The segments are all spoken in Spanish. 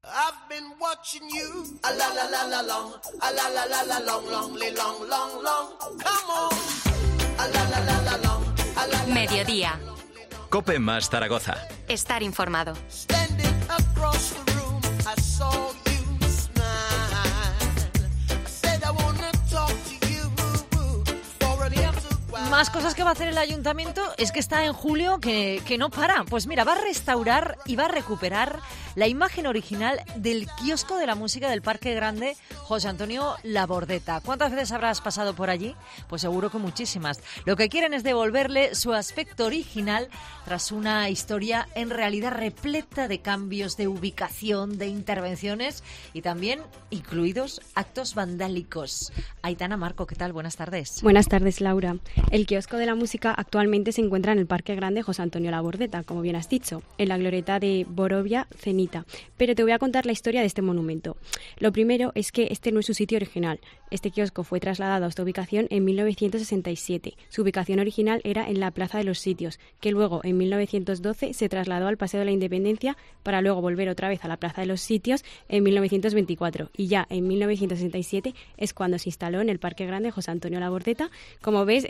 I've been watching you, a la la la la long, a la la la la long, long, long, long, long. Come on, a la la la la long, a la la. Mediodía. COPE más Zaragoza. Estar informado. Standing across the room, I saw you smile. I said I wanna talk to you for a little while. Más cosas que va a hacer el ayuntamiento es que está en julio que no para. Pues mira, va a restaurar y va a recuperar la imagen original del kiosco de la música del Parque Grande José Antonio Labordeta. ¿Cuántas veces habrás pasado por allí? Pues seguro que muchísimas. Lo que quieren es devolverle su aspecto original tras una historia en realidad repleta de cambios de ubicación, de intervenciones y también incluidos actos vandálicos. Aitana Marco, ¿qué tal? Buenas tardes. Buenas tardes, Laura. El kiosco de la música actualmente se encuentra en el Parque Grande José Antonio Labordeta, como bien has dicho, en la glorieta de Borovia Cenit. Pero te voy a contar la historia de este monumento. Lo primero es que este no es su sitio original. Este kiosco fue trasladado a esta ubicación en 1967. Su ubicación original era en la Plaza de los Sitios, que luego en 1912 se trasladó al Paseo de la Independencia para luego volver otra vez a la Plaza de los Sitios en 1924. Y ya en 1967 es cuando se instaló en el Parque Grande José Antonio Labordeta. Como ves,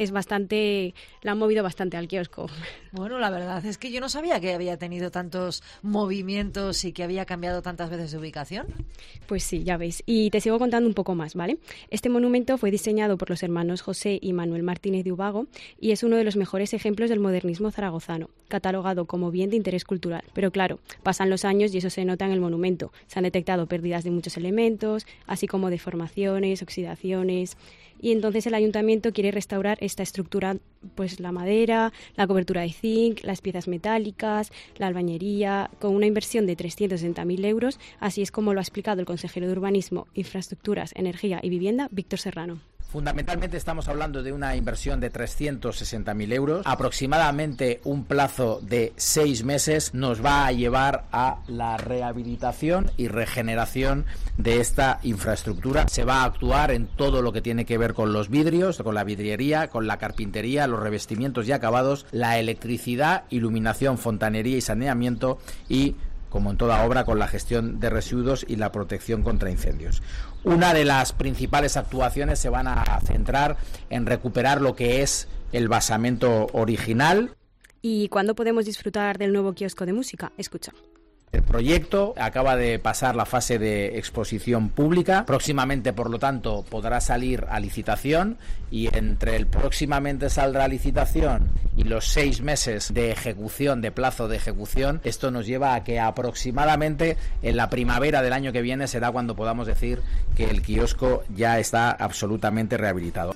la han movido bastante al kiosco. Bueno, la verdad es que yo no sabía que había tenido tantos movimientos y que había cambiado tantas veces de ubicación. Pues sí, ya veis. Y te sigo contando un poco más, ¿vale? Este monumento fue diseñado por los hermanos José y Manuel Martínez de Ubago y es uno de los mejores ejemplos del modernismo zaragozano, catalogado como bien de interés cultural. Pero claro, pasan los años y eso se nota en el monumento. Se han detectado pérdidas de muchos elementos, así como deformaciones, oxidaciones. Y entonces el ayuntamiento quiere restaurar esta estructura, pues la madera, la cobertura de zinc, las piezas metálicas, la albañería, con una inversión de 360.000 euros. Así es como lo ha explicado el consejero de Urbanismo, Infraestructuras, Energía y Vivienda, Víctor Serrano. Fundamentalmente estamos hablando de una inversión de 360.000 euros. Aproximadamente un plazo de 6 meses nos va a llevar a la rehabilitación y regeneración de esta infraestructura. Se va a actuar en todo lo que tiene que ver con los vidrios, con la vidriería, con la carpintería, los revestimientos y acabados, la electricidad, iluminación, fontanería y saneamiento y, como en toda obra, con la gestión de residuos y la protección contra incendios. Una de las principales actuaciones se van a centrar en recuperar lo que es el basamento original. ¿Y cuándo podemos disfrutar del nuevo kiosco de música? Escucha. El proyecto acaba de pasar la fase de exposición pública. Próximamente, por lo tanto, podrá salir a licitación y entre el próximamente saldrá a licitación y los 6 meses de ejecución, de plazo de ejecución, esto nos lleva a que aproximadamente en la primavera del año que viene será cuando podamos decir que el kiosco ya está absolutamente rehabilitado.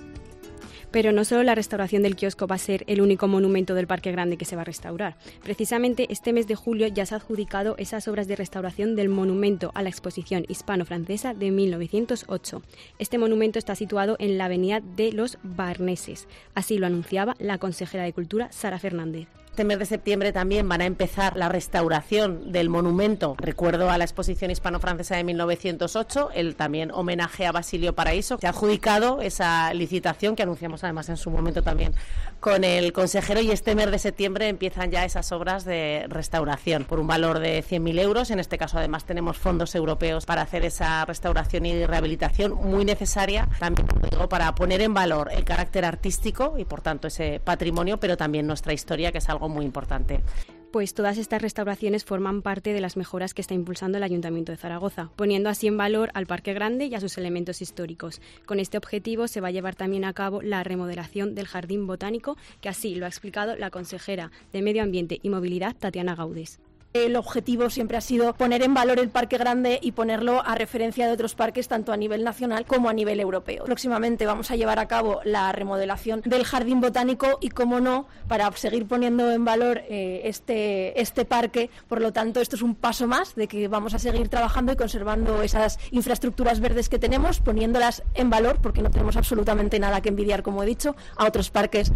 Pero no solo la restauración del kiosco va a ser el único monumento del Parque Grande que se va a restaurar. Precisamente este mes de julio ya se ha adjudicado esas obras de restauración del monumento a la exposición hispano-francesa de 1908. Este monumento está situado en la avenida de los Barneses. Así lo anunciaba la consejera de Cultura, Sara Fernández. Este mes de septiembre también van a empezar la restauración del monumento, recuerdo a la exposición hispano-francesa de 1908, el también homenaje a Basilio Paraíso. Se ha adjudicado esa licitación que anunciamos además en su momento también con el consejero y este mes de septiembre empiezan ya esas obras de restauración por un valor de 100.000 euros. En este caso además tenemos fondos europeos para hacer esa restauración y rehabilitación muy necesaria, también como digo, para poner en valor el carácter artístico y por tanto ese patrimonio, pero también nuestra historia, que es algo muy importante. Pues todas estas restauraciones forman parte de las mejoras que está impulsando el Ayuntamiento de Zaragoza, poniendo así en valor al Parque Grande y a sus elementos históricos. Con este objetivo se va a llevar también a cabo la remodelación del Jardín Botánico, que así lo ha explicado la consejera de Medio Ambiente y Movilidad, Tatiana Gaudes. El objetivo siempre ha sido poner en valor el Parque Grande y ponerlo a referencia de otros parques tanto a nivel nacional como a nivel europeo. Próximamente vamos a llevar a cabo la remodelación del Jardín Botánico y, como no, para seguir poniendo en valor este parque. Por lo tanto, esto es un paso más de que vamos a seguir trabajando y conservando esas infraestructuras verdes que tenemos, poniéndolas en valor, porque no tenemos absolutamente nada que envidiar, como he dicho, a otros parques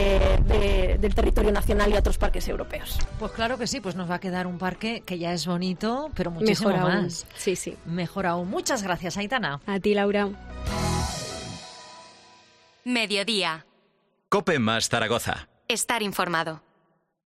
del territorio nacional y a otros parques europeos. Pues claro que sí, pues nos va a quedar un parque que ya es bonito, pero muchísimo mejor aún. más. Sí, sí. Mejor aún. Muchas gracias, Aitana. A ti, Laura. Mediodía. COPE más Zaragoza. Estar informado.